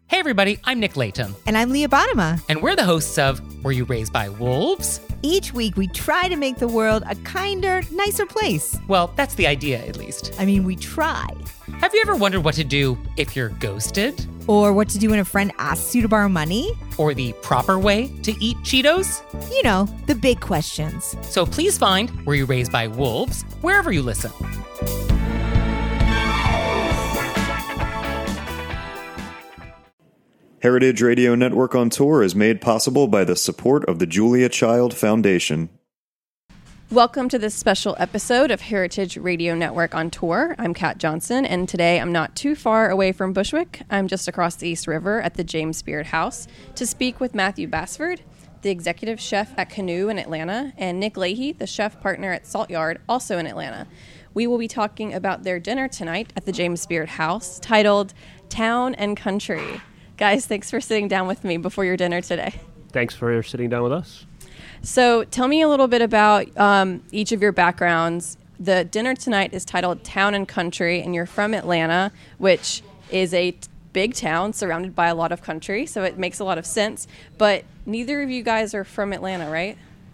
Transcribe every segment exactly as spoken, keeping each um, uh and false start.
Hey everybody, I'm Nick Layton. And I'm Leah Bottima. And we're the hosts of Were You Raised by Wolves? Each week we try to make the world a kinder, nicer place. Well, that's the idea, at least. I mean, we try. Have you ever wondered what to do if you're ghosted? Or what to do when a friend asks you to borrow money? Or the proper way to eat Cheetos? You know, the big questions. So please find Were You Raised by Wolves wherever you listen. Heritage Radio Network on Tour is made possible by the support of the Julia Child Foundation. Welcome to this special episode of Heritage Radio Network on Tour. I'm Kat Johnson, and today I'm not too far away from Bushwick. I'm just across the East River at the James Beard House to speak with Matthew Bassford, the executive chef at Canoe in Atlanta, and Nick Leahy, the chef partner at Salt Yard, also in Atlanta. We will be talking about their dinner tonight at the James Beard House, titled Town and Country. Guys, thanks for sitting down with me before your dinner today. Thanks for sitting down with us. So tell me a little bit about um, each of your backgrounds. The dinner tonight is titled Town and Country, and you're from Atlanta, which is a t- big town surrounded by a lot of country, so it makes a lot of sense. But neither of you guys are from Atlanta, right?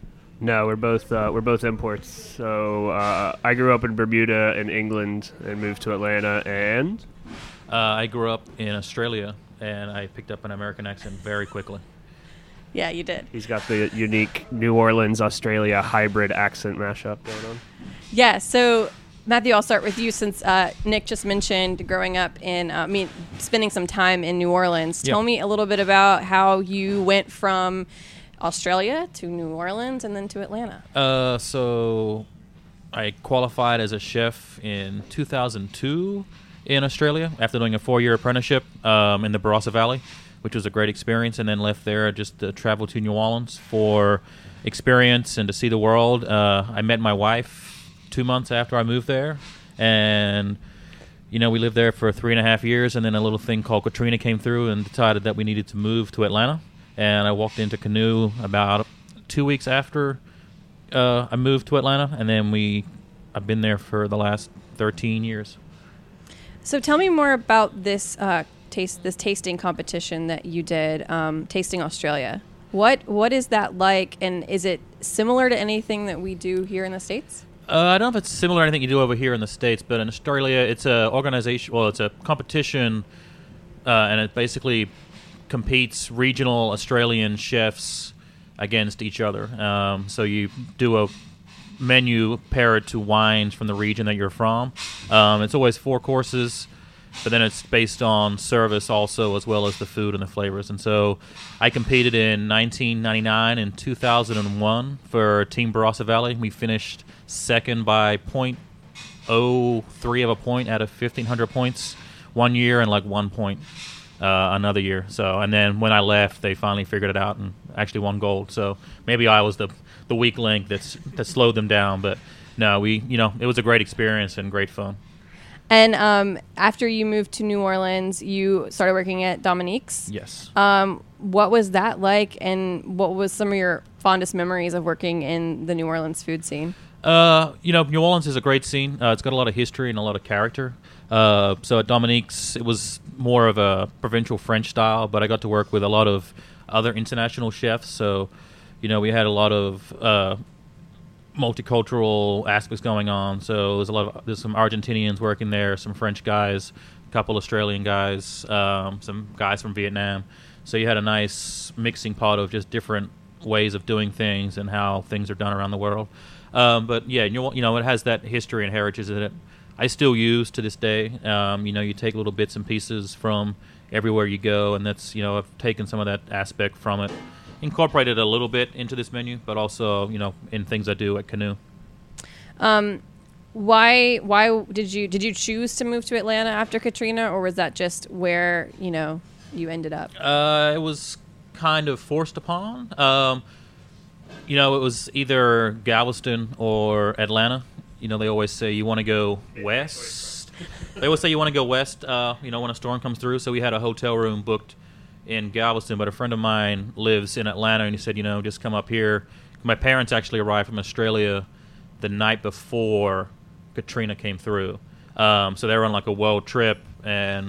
No, we're both uh, we're both imports. So uh, I grew up in Bermuda in England and moved to Atlanta, and uh, I grew up in Australia. And I picked up an American accent very quickly. Yeah, you did. He's got the unique New Orleans, Australia hybrid accent mashup going on. Yeah, so Matthew, I'll start with you since uh, Nick just mentioned growing up in, uh, I mean, spending some time in New Orleans. Tell yep. me a little bit about how you went from Australia to New Orleans and then to Atlanta. Uh, so I qualified as a chef in two thousand two. In Australia, after doing a four-year apprenticeship um, in the Barossa Valley, which was a great experience, and then left there just to travel to New Orleans for experience and to see the world. Uh, I met my wife two months after I moved there, and you know we lived there for three and a half years, and then a little thing called Katrina came through and decided that we needed to move to Atlanta, and I walked into Canoe about two weeks after uh, I moved to Atlanta, and then we I've been there for the last thirteen years. So tell me more about this uh, taste, this tasting competition that you did, um, Tasting Australia. What what is that like, and is it similar to anything that we do here in the States? Uh, I don't know if it's similar to anything you do over here in the States, but in Australia, it's a organization. Well, it's a competition, uh, and it basically competes regional Australian chefs against each other. Um, so you do a menu, pair it to wines from the region that you're from. Um, it's always four courses, but then it's based on service also, as well as the food and the flavors. And so I competed in nineteen ninety-nine and two thousand one for Team Barossa Valley. We finished second by point oh three of a point out of fifteen hundred points one year, and like one point uh, another year. So, and then when I left, they finally figured it out and actually won gold. So maybe I was the the weak link that's that slowed them down, but no, we you know it was a great experience and great fun. And um, after you moved to New Orleans, you started working at Dominique's. Yes. Um, what was that like, and what was some of your fondest memories of working in the New Orleans food scene? Uh, you know, New Orleans is a great scene. Uh, it's got a lot of history and a lot of character. Uh, so at Dominique's, it was more of a provincial French style, but I got to work with a lot of other international chefs. So, you know, we had a lot of uh, multicultural aspects going on. So there's a lot of there's some Argentinians working there, some French guys, a couple Australian guys, um, some guys from Vietnam. So you had a nice mixing pot of just different ways of doing things and how things are done around the world. Um, but yeah, you know, you know, it has that history and heritage that it I still use to this day. Um, you know, you take little bits and pieces from everywhere you go, and that's you know I've taken some of that aspect from it. Incorporated a little bit into this menu, but also, you know, in things I do at Canoe. Um, why why did you did you choose to move to Atlanta after Katrina, or was that just where, you know, you ended up? Uh, it was kind of forced upon. Um, you know, it was either Galveston or Atlanta. You know, they always say you want to go west. They always say you want to go west, uh, you know, when a storm comes through. So we had a hotel room booked in Galveston, but a friend of mine lives in Atlanta, and he said, you know, just come up here. My parents actually arrived from Australia the night before Katrina came through. Um, so they were on like a world trip, and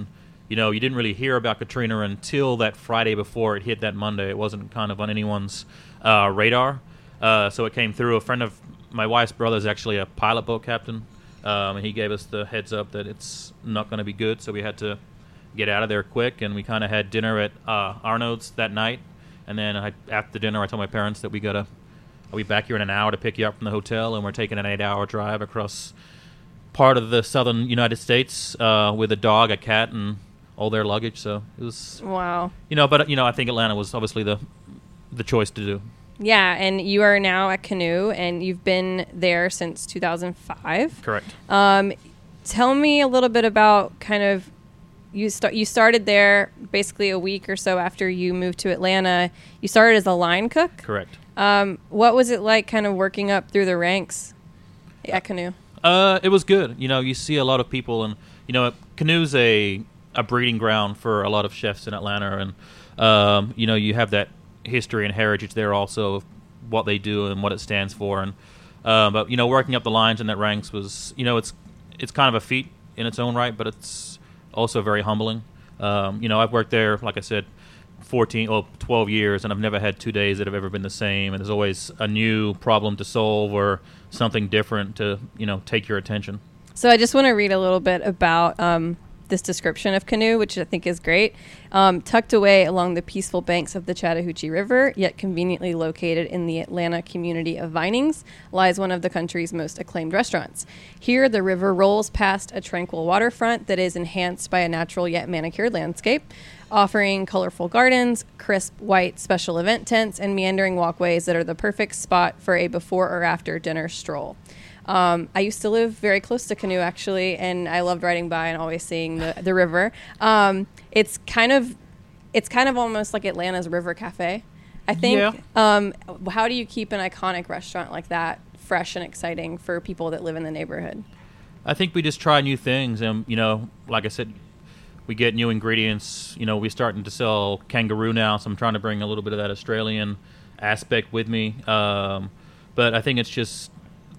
you know, you didn't really hear about Katrina until that Friday before it hit that Monday. It wasn't kind of on anyone's uh, radar. Uh, so it came through. A friend of my wife's brother is actually a pilot boat captain, um, and he gave us the heads up that it's not going to be good. So we had to get out of there quick, and we kind of had dinner at uh, Arnold's that night. And then I, after dinner, I told my parents that we got to, I'll be back here in an hour to pick you up from the hotel, and we're taking an eight-hour drive across part of the southern United States uh, with a dog, a cat, and all their luggage. So it was, Wow. you know, but you know, I think Atlanta was obviously the the choice to do. Yeah, and you are now at Canoe, and you've been there since two thousand five. Correct. Um, tell me a little bit about kind of you start. You started there basically a week or so after you moved to Atlanta. You started as a line cook. Correct. Um, what was it like, kind of working up through the ranks at Canoe? Uh, it was good. You know, you see a lot of people, and you know, Canoe's a a breeding ground for a lot of chefs in Atlanta, and um, you know, you have that history and heritage there also of what they do and what it stands for. And uh, but you know, working up the lines in that ranks was, you know, it's it's kind of a feat in its own right, but it's also very humbling. Um, you know, I've worked there, like I said, fourteen or twelve years, and I've never had two days that have ever been the same. And there's always a new problem to solve or something different to, you know, take your attention. So I just want to read a little bit about um, this description of Canoe, which I think is great. Um, tucked away along the peaceful banks of the Chattahoochee River, yet conveniently located in the Atlanta community of Vinings, lies one of the country's most acclaimed restaurants. Here, the river rolls past a tranquil waterfront that is enhanced by a natural yet manicured landscape, offering colorful gardens, crisp white special event tents, and meandering walkways that are the perfect spot for a before or after dinner stroll. Um, I used to live very close to Canoe, actually, and I loved riding by and always seeing the, the river. Um, it's kind of, it's kind of almost like Atlanta's River Cafe, I think. Yeah. Um, how do you keep an iconic restaurant like that fresh and exciting for people that live in the neighborhood? I think we just try new things, and you know, like I said, we get new ingredients. You know, we're starting to sell kangaroo now, so I'm trying to bring a little bit of that Australian aspect with me. Um, but I think it's just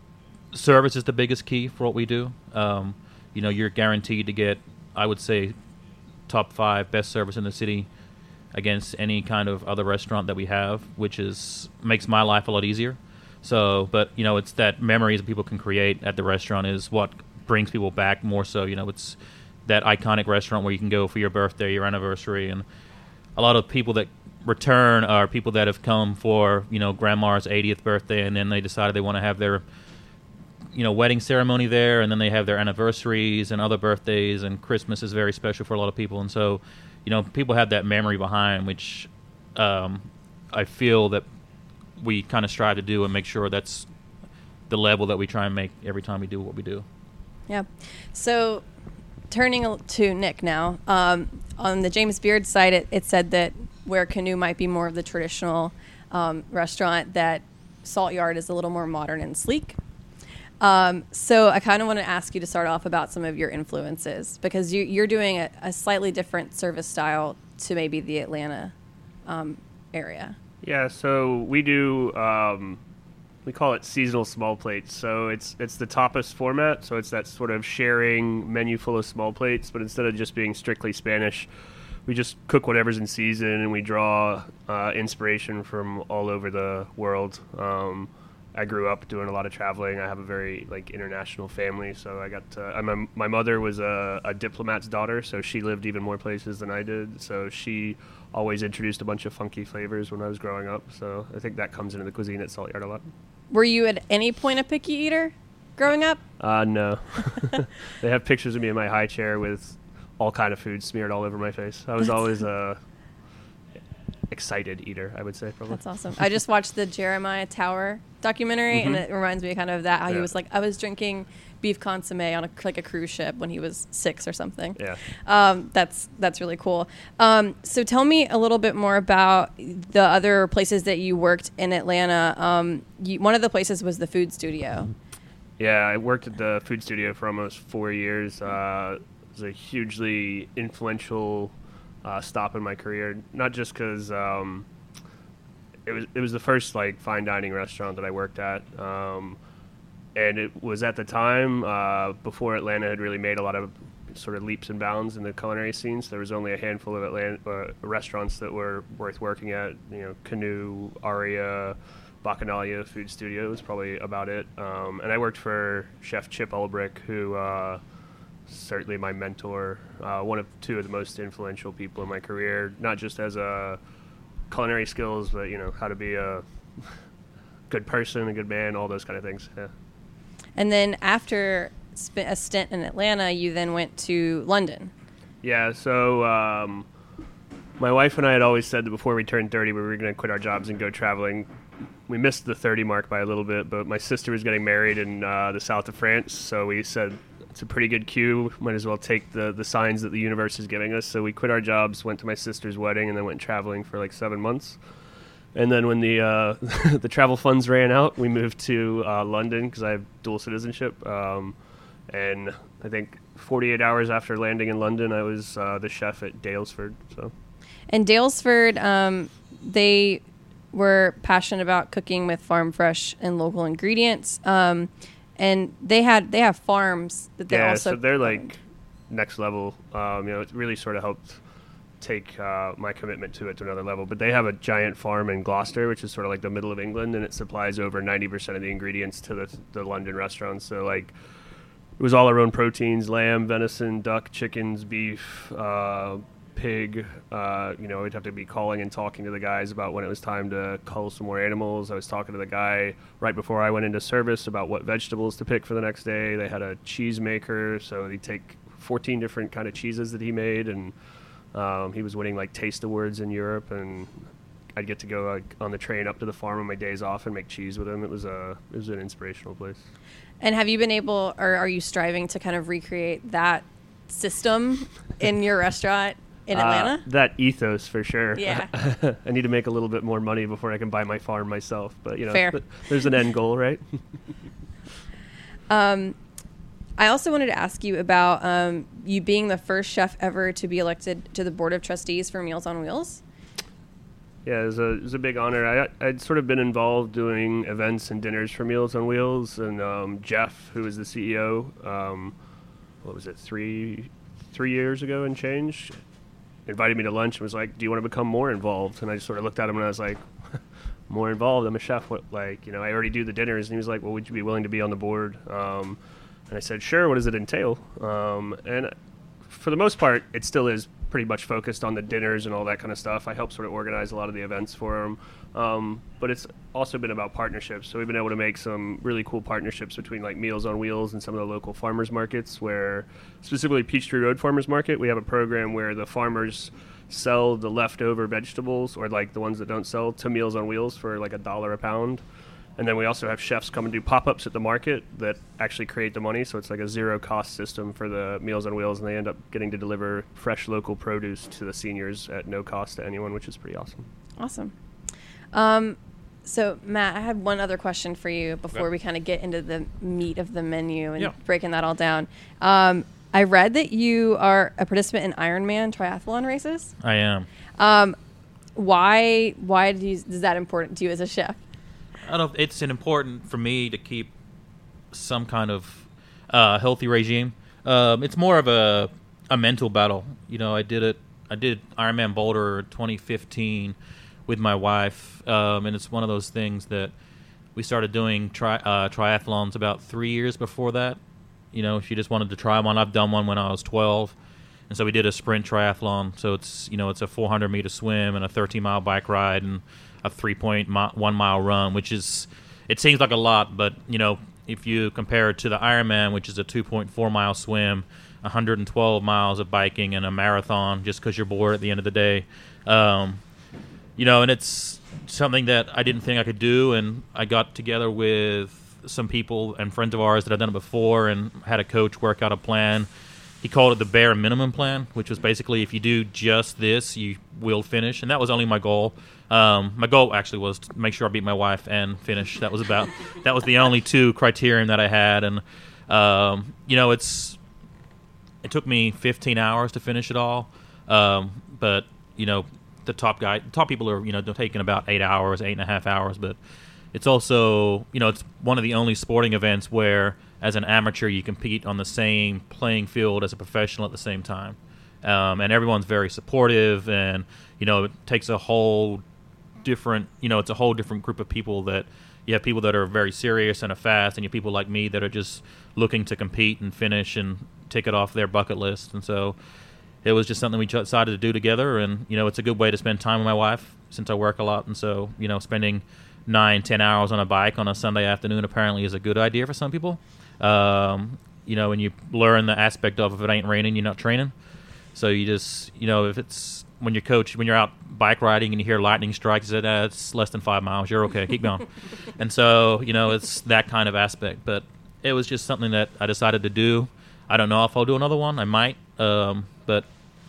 service is the biggest key for what we do. Um, you know, you're guaranteed to get, I would say, top five best service in the city against any kind of other restaurant that we have, which is makes my life a lot easier. So, but you know, it's that memories that people can create at the restaurant is what brings people back more so. You know, it's that iconic restaurant where you can go for your birthday, your anniversary, and a lot of people that return are people that have come for, you know, grandma's eightieth birthday, and then they decided they want to have their, you know, wedding ceremony there, and then they have their anniversaries and other birthdays, and Christmas is very special for a lot of people. And so, you know, people have that memory behind, which um, I feel that we kind of strive to do and make sure that's the level that we try and make every time we do what we do. Yeah. So turning to Nick now, um, on the James Beard site, it, it said that where Canoe might be more of the traditional um, restaurant, that Salt Yard is a little more modern and sleek. Um, so I kind of want to ask you to start off about some of your influences, because you, you're doing a, a slightly different service style to maybe the Atlanta um, area. Yeah, so we do, um, we call it seasonal small plates. So it's it's the tapas format, so it's that sort of sharing menu full of small plates, but instead of just being strictly Spanish, we just cook whatever's in season, and we draw uh, inspiration from all over the world. Um, I grew up doing a lot of traveling. I have a very like international family, so I got to, I'm a, my mother was a, a diplomat's daughter, so she lived even more places than I did. So she always introduced a bunch of funky flavors when I was growing up. So I think that comes into the cuisine at Salt Yard a lot. Were you at any point a picky eater growing up? Uh, no. They have pictures of me in my high chair with all kind of food smeared all over my face. I was always a excited eater, I would say, probably. That's awesome. I just watched the Jeremiah Tower documentary, mm-hmm. and it reminds me kind of that, how yeah. he was like, I was drinking beef consomme on a, like a cruise ship when he was six or something. Yeah. Um, that's that's really cool. Um, so tell me a little bit more about the other places that you worked in Atlanta. Um, you, one of the places was the Food Studio. Yeah, I worked at the Food Studio for almost four years. Uh, it was a hugely influential uh, stop in my career, not just because um, it was it was the first like fine dining restaurant that I worked at. Um, And it was at the time uh, before Atlanta had really made a lot of sort of leaps and bounds in the culinary scene. So there was only a handful of Atlanta uh, restaurants that were worth working at. You know, Canoe, Aria, Bacchanalia Food Studio was probably about it. Um, and I worked for Chef Chip Ulbrich, who uh, certainly my mentor, uh, one of two of the most influential people in my career, not just as a culinary skills, but you know how to be a good person, a good man, all those kind of things. Yeah. And then after sp- a stint in Atlanta, you then went to London. Yeah. So um, my wife and I had always said that before we turned thirty, we were going to quit our jobs and go traveling. We missed the thirty mark by a little bit, but my sister was getting married in uh, the south of France, so we said it's a pretty good cue. Might as well take the, the signs that the universe is giving us. So we quit our jobs, went to my sister's wedding, and then went traveling for like seven months. And then when the uh, the travel funds ran out, we moved to uh, London because I have dual citizenship. Um, and I think forty-eight hours after landing in London, I was uh, the chef at Daylesford. So. And Daylesford, um, they were passionate about cooking with farm fresh and local ingredients. Um, And they had they have farms that they yeah, also so they're like next level. Um, you know, it really sort of helped take uh, my commitment to it to another level. But they have a giant farm in Gloucester, which is sort of like the middle of England, and it supplies over ninety percent of the ingredients to the the London restaurants. So like, it was all our own proteins: lamb, venison, duck, chickens, beef, uh, pig. Uh, you know, we'd have to be calling and talking to the guys about when it was time to cull some more animals. I was talking to the guy right before I went into service about what vegetables to pick for the next day. They had a cheese maker, so he'd take fourteen different kind of cheeses that he made, and um, he was winning like taste awards in Europe, and I'd get to go like, on the train up to the farm on my days off and make cheese with him. It was a it was an inspirational place. And have you been able, or are you striving to kind of recreate that system in your restaurant in Atlanta? Uh, that ethos for sure. Yeah. I need to make a little bit more money before I can buy my farm myself. But you know, Fair. th- there's an end goal, right? um, I also wanted to ask you about um, you being the first chef ever to be elected to the board of trustees for Meals on Wheels. Yeah, it was a, it was a big honor. I, I'd sort of been involved doing events and dinners for Meals on Wheels, and um, Jeff, who was the C E O, um, what was it, three three years ago and change, invited me to lunch and was like, do you want to become more involved? And I just sort of looked at him and I was like, more involved? I'm a chef. What, like, you know, I already do the dinners. And he was like, well, would you be willing to be on the board? Um, and I said, sure. What does it entail? Um, and for the most part, it still is pretty much focused on the dinners and all that kind of stuff. I help sort of organize a lot of the events for them. Um, but it's also been about partnerships. So we've been able to make some really cool partnerships between like Meals on Wheels and some of the local farmers markets, where specifically Peachtree Road Farmers Market, we have a program where the farmers sell the leftover vegetables, or like the ones that don't sell, to Meals on Wheels for like a dollar a pound. And then we also have chefs come and do pop-ups at the market that actually create the money. So it's like a zero-cost system for the Meals on Wheels, and they end up getting to deliver fresh local produce to the seniors at no cost to anyone, which is pretty awesome. Awesome. Um, so, Matt, I had one other question for you before Okay. we kind of get into the meat of the menu and Yeah. breaking that all down. Um, I read that you are a participant in Ironman triathlon races. I am. Um, why why do you, is that important to you as a chef? I don't. It's an important for me to keep some kind of uh, healthy regime. Um, it's more of a a mental battle. You know, I did it. I did Ironman Boulder twenty fifteen with my wife, um, and it's one of those things that we started doing tri- uh, triathlons about three years before that. You know, she just wanted to try one. I've done one when I was twelve, and so we did a sprint triathlon. So it's you know it's a four hundred meter swim and a thirteen mile bike ride and a three point one mile run, which is, it seems like a lot, but you know, if you compare it to the Ironman, which is a two point four mile swim, one hundred twelve miles of biking, and a marathon, just because you're bored at the end of the day, um, you know, and it's something that I didn't think I could do, and I got together with some people and friends of ours that had done it before, and had a coach work out a plan. He called it the bare minimum plan, which was basically if you do just this, you will finish, and that was only my goal. Um, my goal actually was to make sure I beat my wife and finish. That was about that was the only two criterion that I had, and um, you know, it's it took me fifteen hours to finish it all. Um, but you know, the top guy, the top people are you know taking about eight hours, eight and a half hours. But it's also you know it's one of the only sporting events where as an amateur, you compete on the same playing field as a professional at the same time. Um, and everyone's very supportive, and, you know, it takes a whole different, you know, it's a whole different group of people. That you have people that are very serious and are fast, and you have people like me that are just looking to compete and finish and tick it off their bucket list. And so it was just something we decided to do together, and, you know, it's a good way to spend time with my wife since I work a lot. And so, you know, spending nine, ten hours on a bike on a Sunday afternoon apparently is a good idea for some people. Um, you know, and you learn the aspect of if it ain't raining, you're not training. So you just, you know, if it's when you're coach, when you're out bike riding and you hear lightning strikes, you say, ah, it's less than five miles. You're okay. Keep going. And so, you know, it's that kind of aspect. But it was just something that I decided to do. I don't know if I'll do another one. I might. Um, but,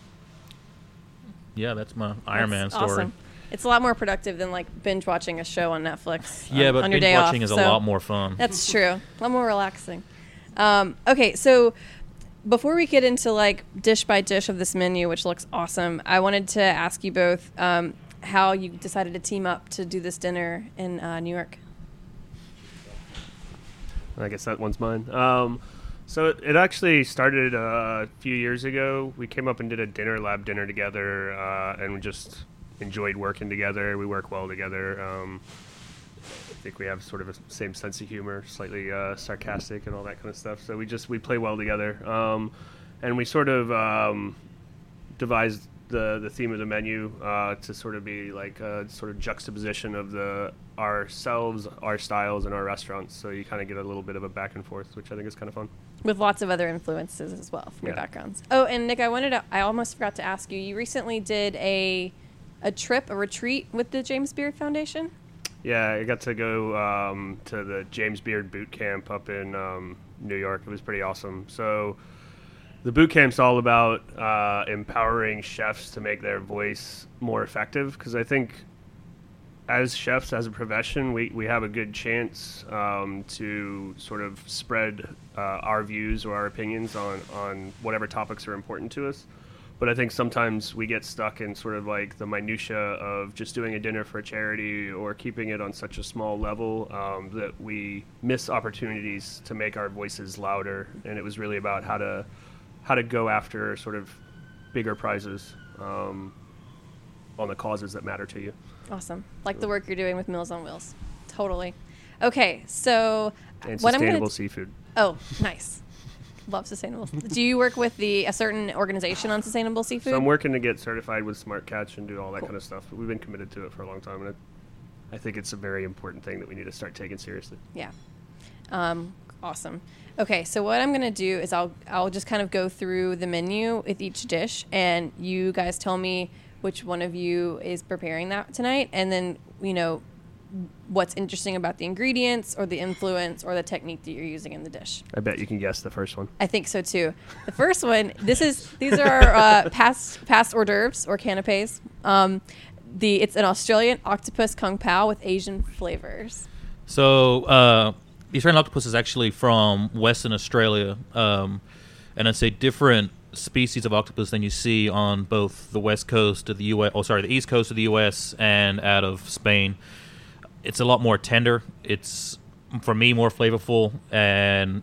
yeah, that's my Ironman That's story. Awesome. It's a lot more productive than like binge watching a show on Netflix. Yeah, um, but on your binge day watching off, is a so lot more fun. That's true. A lot more relaxing. Um, okay, so before we get into like dish by dish of this menu, which looks awesome, I wanted to ask you both um, how you decided to team up to do this dinner in uh, New York. I guess that one's mine. Um, so it, it actually started uh, a few years ago. We came up and did a dinner lab dinner together, uh, and we just enjoyed working together. We work well together. Um, I think we have sort of a same sense of humor, slightly uh, sarcastic and all that kind of stuff. So we just we play well together, um, and we sort of um, devised the the theme of the menu uh, to sort of be like a sort of juxtaposition of the ourselves, our styles, and our restaurants. So you kind of get a little bit of a back and forth, which I think is kind of fun. With lots of other influences as well from Yeah. your backgrounds. Oh, and Nick, I wanted to, I almost forgot to ask you, you recently did a a trip, a retreat with the James Beard Foundation? Yeah, I got to go um, to the James Beard Boot Camp up in um, New York. It was pretty awesome. So the boot camp's all about uh, empowering chefs to make their voice more effective, because I think as chefs, as a profession, we, we have a good chance um, to sort of spread uh, our views or our opinions on, on whatever topics are important to us. But I think sometimes we get stuck in sort of like the minutia of just doing a dinner for a charity or keeping it on such a small level um, that we miss opportunities to make our voices louder. And it was really about how to how to go after sort of bigger prizes um, on the causes that matter to you. Awesome. Like the work you're doing with Meals on Wheels. Totally. Okay, so And what I'm sustainable gonna seafood. Oh, nice. Love sustainable. Do you work with the a certain organization on sustainable seafood? So I'm working to get certified with Smart Catch and do all that kind of stuff. But we've been committed to it for a long time, and it, I think it's a very important thing that we need to start taking seriously. Yeah. Um, awesome. Okay, so what I'm gonna do is I'll I'll just kind of go through the menu with each dish, and you guys tell me which one of you is preparing that tonight, and then you know what's interesting about the ingredients or the influence or the technique that you're using in the dish. I bet you can guess the first one. I think so too. The first one, this is these are our uh, past past hors d'oeuvres or canapes. Um, the it's an Australian octopus kung pao with Asian flavors. So uh, the Australian octopus is actually from Western Australia, um, and it's a different species of octopus than you see on both the west coast of the U S, oh sorry, the east coast of the U S and out of Spain. It's a lot more tender. It's, for me, more flavorful and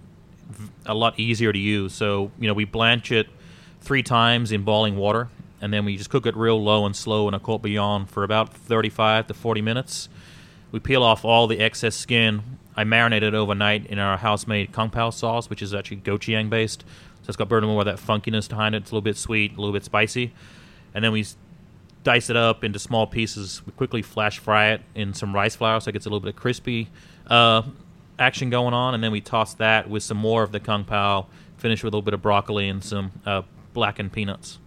a lot easier to use. So, you know, we blanch it three times in boiling water, and then we just cook it real low and slow in a court bouillon for about thirty-five to forty minutes. We peel off all the excess skin. I marinate it overnight in our house-made kung pao sauce, which is actually gochujang based. So it's got a bit more of that funkiness behind it. It's a little bit sweet, a little bit spicy. And then we dice it up into small pieces. We quickly flash fry it in some rice flour so it gets a little bit of crispy uh, action going on, and then we toss that with some more of the kung pao, finish with a little bit of broccoli and some uh, blackened peanuts.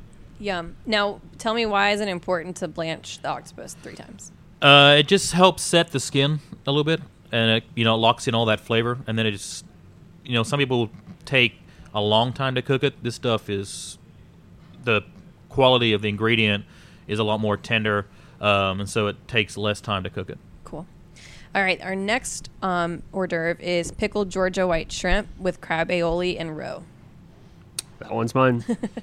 Yum. Now, tell me, why is it important to blanch the octopus three times? Uh, it just helps set the skin a little bit, and it, you know, locks in all that flavor, and then it just, you know, some people take a long time to cook it. This stuff is, the quality of the ingredient is a lot more tender, um, and so it takes less time to cook it. Cool. All right, our next um, hors d'oeuvre is pickled Georgia white shrimp with crab aioli and roe. That one's mine.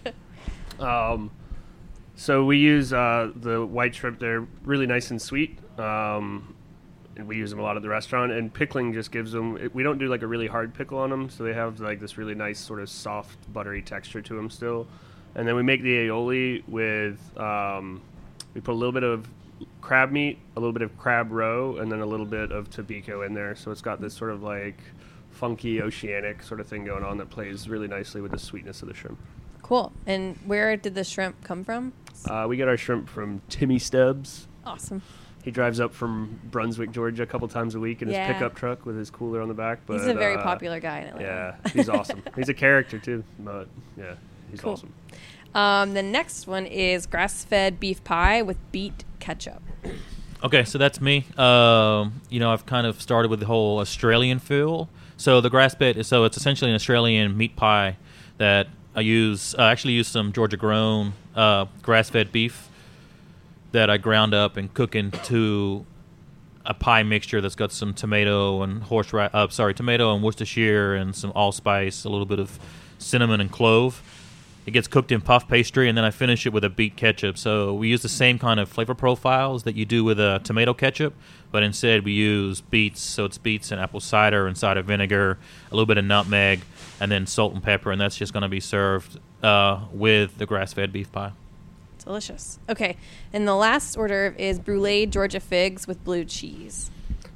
um, so we use uh, the white shrimp. They're really nice and sweet. Um, and we use them a lot at the restaurant. And pickling just gives them. It, we don't do like a really hard pickle on them, so they have like this really nice sort of soft, buttery texture to them still. And then we make the aioli with. Um, we put a little bit of crab meat, a little bit of crab roe, and then a little bit of tobiko in there. So it's got this sort of like funky oceanic sort of thing going on that plays really nicely with the sweetness of the shrimp. Cool. And where did the shrimp come from? Uh, we get our shrimp from Timmy Stubbs. Awesome. He drives up from Brunswick, Georgia, a couple times a week in Yeah. his pickup truck with his cooler on the back. But, He's a very uh, popular guy in Atlanta. Yeah, he's awesome. He's a character too, but yeah, he's Cool. awesome. Um, the next one is grass-fed beef pie with beet ketchup. Okay, so that's me. Um, you know, I've kind of started with the whole Australian feel. So the grass bed is so it's essentially an Australian meat pie that I use. I actually use some Georgia grown uh, grass-fed beef that I ground up and cook into a pie mixture that's got some tomato and horseradish. Uh, sorry, tomato and Worcestershire and some allspice, a little bit of cinnamon and clove. It gets cooked in puff pastry, and then I finish it with a beet ketchup. So we use the same kind of flavor profiles that you do with a tomato ketchup, but instead we use beets. So it's beets and apple cider and cider vinegar, a little bit of nutmeg, and then salt and pepper, and that's just going to be served uh, with the grass-fed beef pie. Delicious. Okay, and the last hors d'oeuvre is brulee Georgia figs with blue cheese.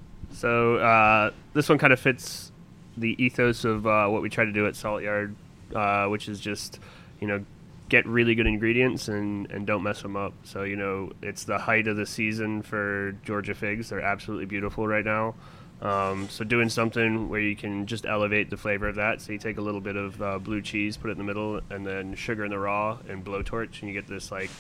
So uh, this one kind of fits the ethos of uh, what we try to do at Salt Yard, uh, which is just, you know, get really good ingredients and, and don't mess them up. So, you know, it's the height of the season for Georgia figs. They're absolutely beautiful right now. Um, so doing something where you can just elevate the flavor of that. So you take a little bit of uh, blue cheese, put it in the middle, and then sugar in the raw and blowtorch, and you get this like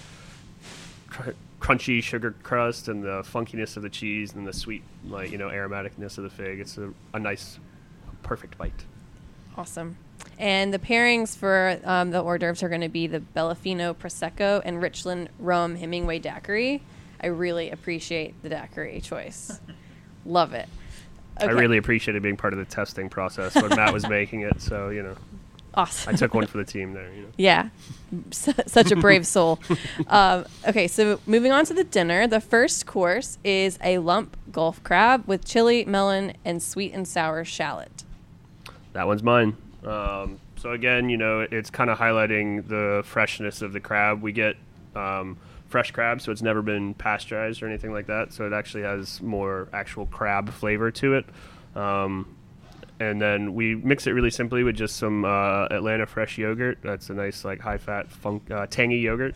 cr- crunchy sugar crust and the funkiness of the cheese and the sweet, like, you know, aromaticness of the fig. It's a, a nice, perfect bite. Awesome. And the pairings for um, the hors d'oeuvres are going to be the Bellafino Prosecco and Richland Rum Hemingway Daiquiri. I really appreciate the daiquiri choice. Love it. I really appreciated being part of the testing process when Matt was making it. So, you know, Awesome. I took one for the team there. You know. Yeah. S- such a brave soul. um, okay, so moving on to the dinner. The first course is a lump Gulf crab with chili, melon, and sweet and sour shallot. That one's mine. Um, so again, you know, it's kind of highlighting the freshness of the crab. We get um, fresh crab, so it's never been pasteurized or anything like that. So it actually has more actual crab flavor to it. Um, and then we mix it really simply with just some uh, Atlanta fresh yogurt. That's a nice, like, high-fat, funk, uh, tangy yogurt.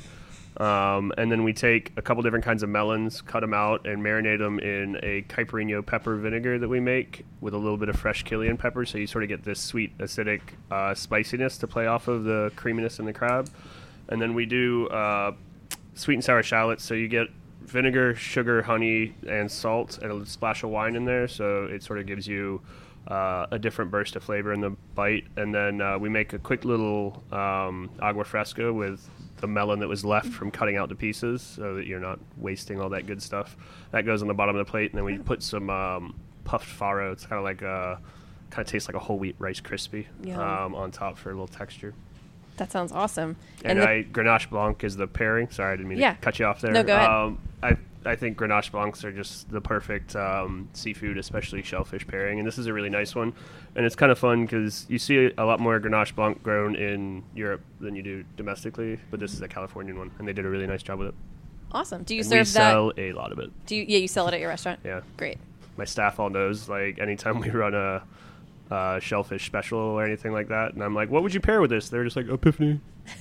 Um, and then we take a couple different kinds of melons, cut them out, and marinate them in a Caipirinho pepper vinegar that we make with a little bit of fresh Chilean pepper. So you sort of get this sweet, acidic uh, spiciness to play off of the creaminess in the crab. And then we do uh, sweet and sour shallots. So you get vinegar, sugar, honey, and salt, and a splash of wine in there. So it sort of gives you uh, a different burst of flavor in the bite. And then uh, we make a quick little um, agua fresca with the melon that was left from cutting out the pieces, so that you're not wasting all that good stuff. That goes on the bottom of the plate, and then we put some um, puffed farro. It's kind of like a, kind of tastes like a whole wheat Rice Krispie um, on top for a little texture. That sounds awesome. And, And the- I, Grenache Blanc is the pairing. Sorry, I didn't mean Yeah. to cut you off there. No, go ahead. Um, I I think Grenache Blancs are just the perfect um, seafood, especially shellfish pairing. And this is a really nice one. And it's kind of fun because you see a lot more Grenache Blanc grown in Europe than you do domestically. But this is a Californian one, and they did a really nice job with it. awesome. Do you And serve we that? sell a lot of it. Do you? Yeah, you sell it at your restaurant. Yeah. Great. My staff all knows, like, anytime we run a uh, shellfish special or anything like that, and I'm like, what would you pair with this? They're just like, Epiphany.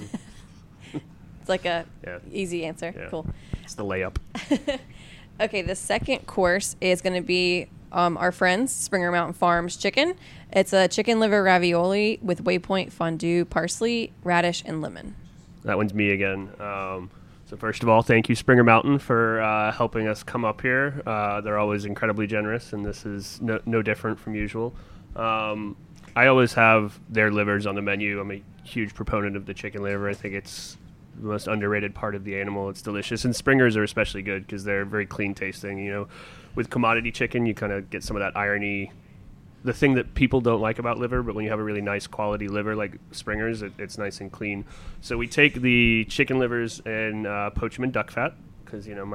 It's like a Yeah. easy answer. Yeah. Cool. It's the layup. Okay, the second course is going to be um, our friends, Springer Mountain Farms chicken. It's a chicken liver ravioli with Waypoint fondue, parsley, radish, and lemon. That one's me again. Um, so first of all, thank you, Springer Mountain, for uh, helping us come up here. Uh, they're always incredibly generous, and this is no, no different from usual. Um, I always have their livers on the menu. I'm a huge proponent of the chicken liver. I think it's the most underrated part of the animal. It's delicious, and Springers are especially good because they're very clean tasting. You know, with commodity chicken, you kind of get some of that irony. The thing that people don't like about liver, but when you have a really nice quality liver like Springer's, it, it's nice and clean. So we take the chicken livers and uh, poach them in duck fat because, you know, my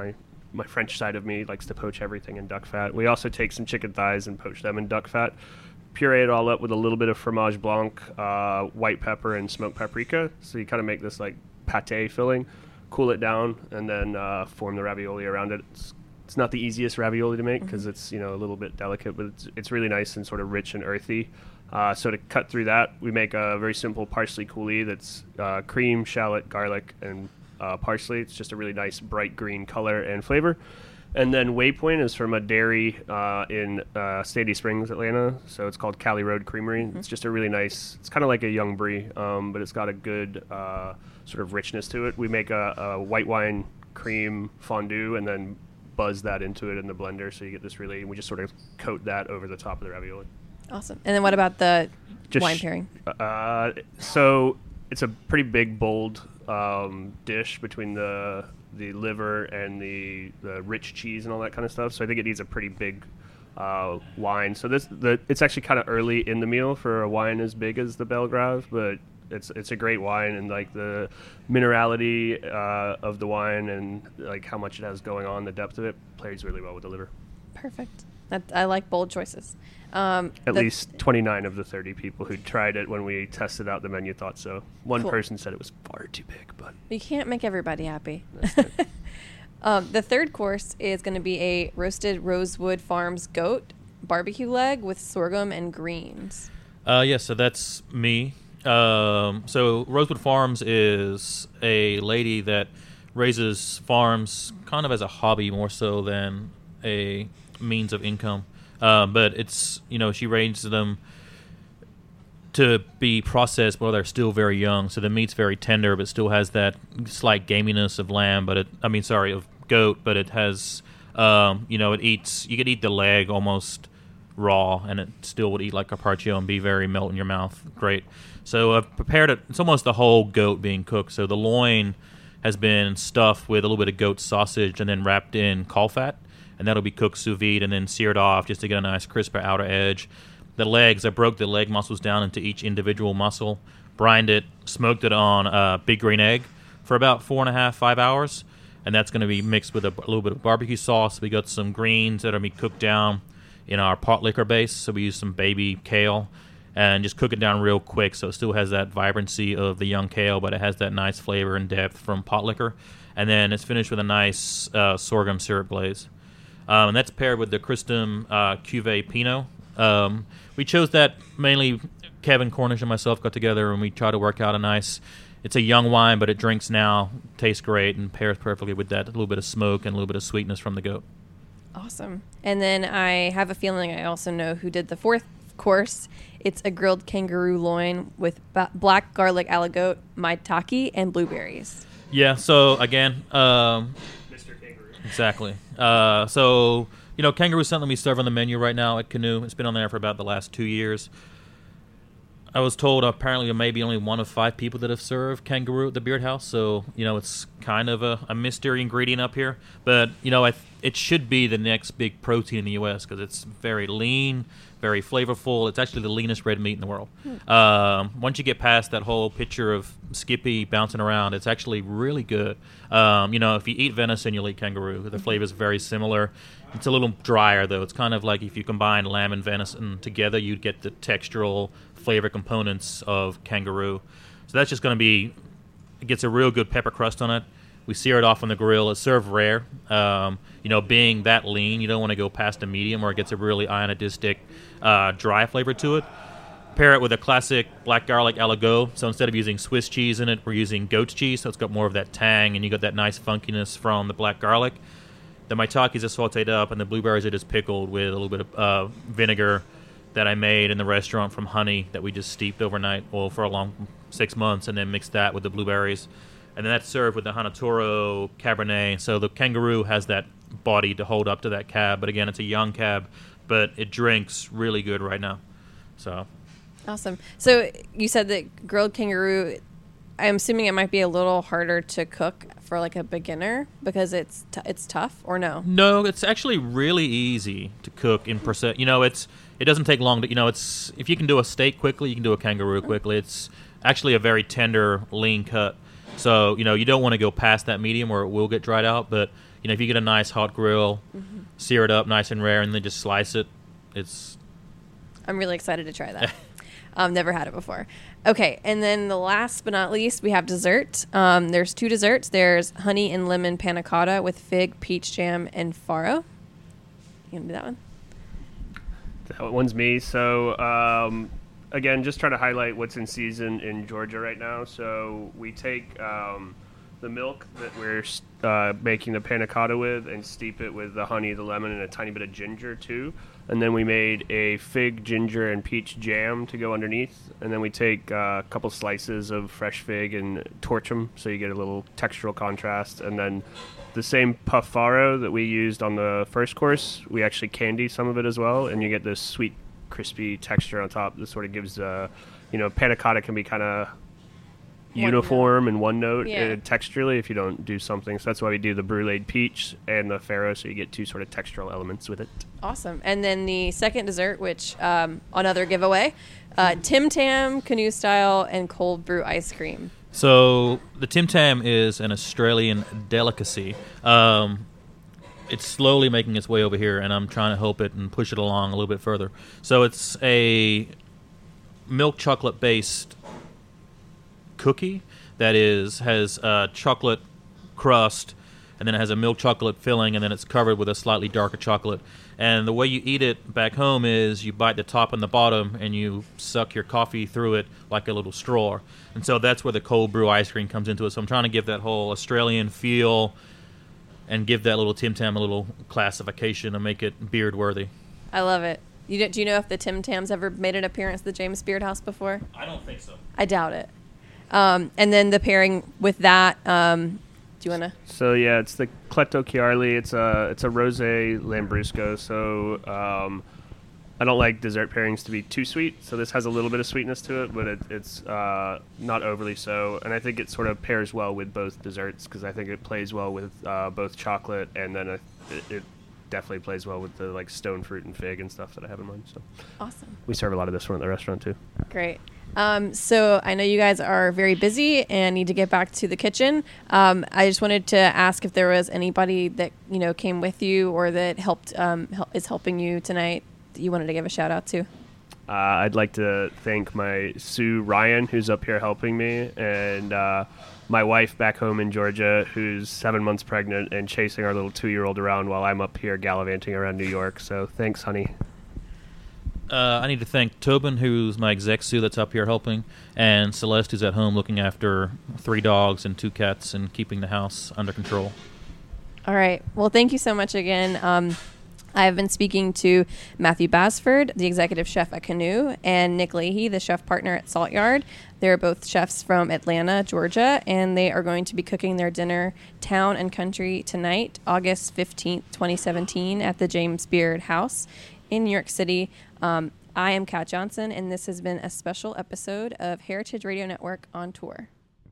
my French side of me likes to poach everything in duck fat. We also take some chicken thighs and poach them in duck fat. Puree it all up with a little bit of fromage blanc, uh, white pepper, and smoked paprika. So you kind of make this like pate filling, cool it down, and then uh, form the ravioli around it. It's, it's not the easiest ravioli to make because mm-hmm. it's, you know, a little bit delicate, but it's, it's really nice and sort of rich and earthy. Uh, so to cut through that, we make a very simple parsley coulis that's uh, cream, shallot, garlic, and uh, parsley. It's just a really nice bright green color and flavor. And then Waypoint is from a dairy uh, in uh, Sandy Springs, Atlanta. So it's called Cali Road Creamery. Mm-hmm. It's just a really nice, it's kind of like a young brie, um, but it's got a good uh, sort of richness to it. We make a, a white wine cream fondue and then buzz that into it in the blender. So you get this really, we just sort of coat that over the top of the ravioli. Awesome. And then what about the just wine pairing? Uh, so it's a pretty big, bold um, dish between the the liver and the, the rich cheese and all that kind of stuff. So I think it needs a pretty big uh, wine. So this the it's actually kind of early in the meal for a wine as big as the Belgrave, but it's it's a great wine, and like the minerality uh, of the wine and like how much it has going on, the depth of it plays really well with the liver. Perfect. That, I like bold choices. Um, At least twenty-nine of the thirty people who tried it when we tested out the menu thought so. One cool. person said it was far too big, but you can't make everybody happy. That's right. um, the third course is going to be a roasted Rosewood Farms goat barbecue leg with sorghum and greens. Uh, yeah, so that's me. Um, so Rosewood Farms is a lady that raises farms kind of as a hobby more so than a means of income. Uh, but it's, you know, she raises them to be processed while they're still very young. So the meat's very tender, but still has that slight gaminess of lamb, but it, I mean, sorry, of goat, but it has, um, you know, it eats, you could eat the leg almost raw, and it still would eat like carpaccio and be very melt in your mouth. Great. So I've prepared it. It's almost the whole goat being cooked. So the loin has been stuffed with a little bit of goat sausage and then wrapped in caul fat. And that'll be cooked sous vide and then seared off just to get a nice crisper outer edge. The legs, I broke the leg muscles down into each individual muscle, brined it, smoked it on a big green egg for about four and a half, five hours. And that's going to be mixed with a, a little bit of barbecue sauce. We got some greens that are going to be cooked down in our pot liquor base. So we use some baby kale and just cook it down real quick so it still has that vibrancy of the young kale, but it has that nice flavor and depth from pot liquor. And then it's finished with a nice uh, sorghum syrup glaze. Um, and that's paired with the Christum uh, Cuvée Pinot. Um, we chose that mainly, Kevin Cornish and myself got together and we tried to work out a nice, it's a young wine, but it drinks now, tastes great, and pairs perfectly with that, a little bit of smoke and a little bit of sweetness from the goat. Awesome. And then I have a feeling I also know who did the fourth course. It's a grilled kangaroo loin with ba- black garlic aligote, maitake, and blueberries. Yeah, so again... Um, Exactly. Uh, so, you know, kangaroo is something we serve on the menu right now at Canoe. It's been on there for about the last two years. I was told apparently maybe only one of five people that have served kangaroo at the Beard House. So, you know, it's kind of a, a mystery ingredient up here. But, you know, I th- it should be the next big protein in the U S because it's very lean, very flavorful. It's actually the leanest red meat in the world. Hmm. Um, once you get past that whole picture of Skippy bouncing around, it's actually really good. Um, you know, if you eat venison, you'll eat kangaroo. The flavor is very similar. It's a little drier, though. It's kind of like if you combine lamb and venison together, you'd get the textural flavor components of kangaroo. So that's just going to be, it gets a real good pepper crust on it. We sear it off on the grill. It's served rare. Um, you know, being that lean, you don't want to go past a medium or it gets a really ionodistic, uh, dry flavor to it. Pair it with a classic black garlic aligot. So instead of using Swiss cheese in it, we're using goat's cheese. So it's got more of that tang, and you got that nice funkiness from the black garlic. The maitakes are sauteed up, and the blueberries are just pickled with a little bit of uh, vinegar that I made in the restaurant from honey that we just steeped overnight, well, for a long six months, and then mixed that with the blueberries. And then that's served with the Hanatoro Cabernet. So the kangaroo has that body to hold up to that cab. But again, it's a young cab, but it drinks really good right now. So awesome. So you said that grilled kangaroo, I'm assuming it might be a little harder to cook for like a beginner because it's t- it's tough, or no? No, it's actually really easy to cook in percent. You know, it's it doesn't take long to, you know, it's if you can do a steak quickly, you can do a kangaroo quickly. It's actually a very tender, lean cut. So, you know, you don't want to go past that medium or it will get dried out, but You know, if you get a nice hot grill, Mm-hmm. sear it up nice and rare, and then just slice it, it's... I'm really excited to try that. um, never had it before. Okay, and then the last but not least, we have dessert. Um, there's two desserts. There's honey and lemon panna cotta with fig, peach jam, and farro. You gonna do that one? That one's me. So, um, again, just trying to highlight what's in season in Georgia right now. So we take um, the milk that we're uh, making the panna cotta with and steep it with the honey, the lemon, and a tiny bit of ginger too. And then we made a fig, ginger, and peach jam to go underneath. And then we take uh, a couple slices of fresh fig and torch them so you get a little textural contrast. And then the same puff farro that we used on the first course, we actually candy some of it as well. And you get this sweet, crispy texture on top. This sort of gives, uh, you know, panna cotta can be kind of uniform and one note Yeah. uh, texturally if you don't do something. So that's why we do the bruleed peach and the farro, so you get two sort of textural elements with it. Awesome. And then the second dessert, which um, another giveaway, uh, Tim Tam, canoe style, and cold brew ice cream. So the Tim Tam is an Australian delicacy. Um, it's slowly making its way over here, and I'm trying to help it and push it along a little bit further. So it's a milk chocolate based cookie that is has a chocolate crust, and then it has a milk chocolate filling, and then it's covered with a slightly darker chocolate. And the way you eat it back home is you bite the top and the bottom, and you suck your coffee through it like a little straw. And so that's where the cold brew ice cream comes into it. So I'm trying to give that whole Australian feel and give that little Tim Tam a little classification and make it beard worthy. I love it. You do, do you know if the Tim Tams ever made an appearance at the James Beard House before? I don't think so. I doubt it. Um, and then the pairing with that, um, do you want to? So yeah, it's the Cletto Chiarli. It's a it's a rosé Lambrusco. So um, I don't like dessert pairings to be too sweet. So this has a little bit of sweetness to it, but it, it's uh, not overly so. And I think it sort of pairs well with both desserts because I think it plays well with uh, both chocolate, and then it, it definitely plays well with the like stone fruit and fig and stuff that I have in mind. So Awesome. we serve a lot of this one at the restaurant too. Great. Um, so I know you guys are very busy and need to get back to the kitchen. Um, I just wanted to ask if there was anybody that, you know, came with you or that helped, um, hel- is helping you tonight that you wanted to give a shout out to. Uh, I'd like to thank my Sue Ryan, who's up here helping me, and uh, my wife back home in Georgia, who's seven months pregnant and chasing our little two-year-old around while I'm up here gallivanting around New York. So thanks, honey. Uh, I need to thank Tobin, who's my exec sous that's up here helping, and Celeste, who's at home looking after three dogs and two cats and keeping the house under control. All right. Well, thank you so much again. Um, I've been speaking to Matthew Basford, the executive chef at Canoe, and Nick Leahy, the chef partner at Salt Yard. They're both chefs from Atlanta, Georgia, and they are going to be cooking their dinner Town and Country tonight, August fifteenth, twenty seventeen, at the James Beard House in New York City. Um, I am Kat Johnson, and this has been a special episode of Heritage Radio Network on Tour.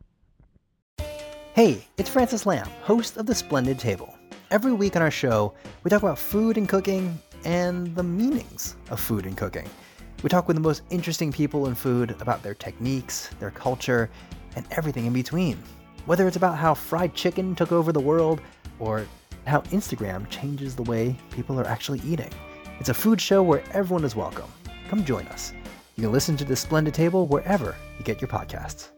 Hey, it's Francis Lamb, host of The Splendid Table. Every week on our show, we talk about food and cooking and the meanings of food and cooking. We talk with the most interesting people in food about their techniques, their culture, and everything in between. Whether it's about how fried chicken took over the world or how Instagram changes the way people are actually eating. It's a food show where everyone is welcome. Come join us. You can listen to The Splendid Table wherever you get your podcasts.